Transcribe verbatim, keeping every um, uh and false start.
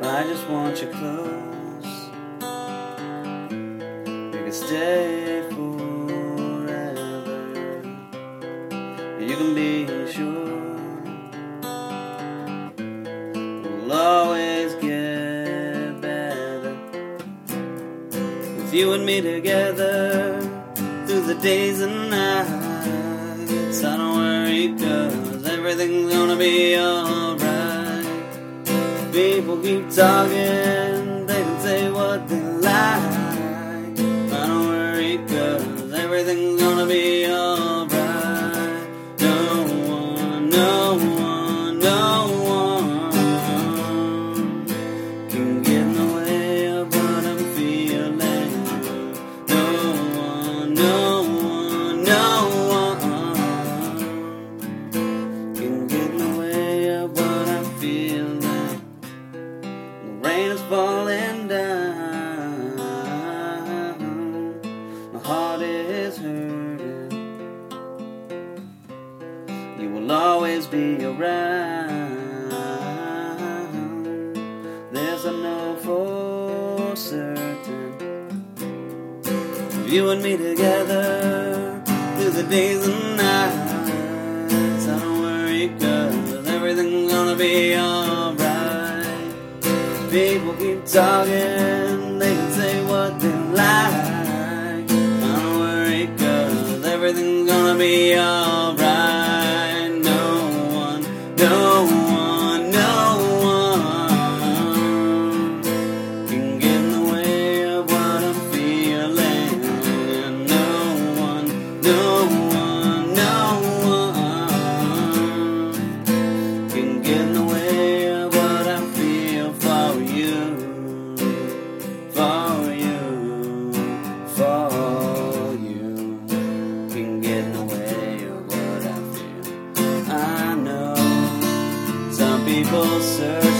I just want you close. You can stay forever. You can be sure we'll always get better with you and me together through the days and nights. I don't worry, 'cause everything's gonna be alright. People keep talking, they can say what they like. I don't worry, 'cause everything's gonna be alright. No one, no one, no one can get in the way of what I'm feeling. No one, no one, no one can get in the way of what I'm feeling. The rain is falling down, my heart is hurting. You will always be around, there's a no for certain. You and me together through the days and nights. I don't worry, 'cause everything's gonna be alright. People keep talking, they can say what they like. I don't worry, 'cause everything's gonna be alright. No one, no one, no one can get in the way of what I'm feeling. No one, no one, no one can get in the way of what I feel for you, for you, for you. Can get in the way of what I feel. I know some people search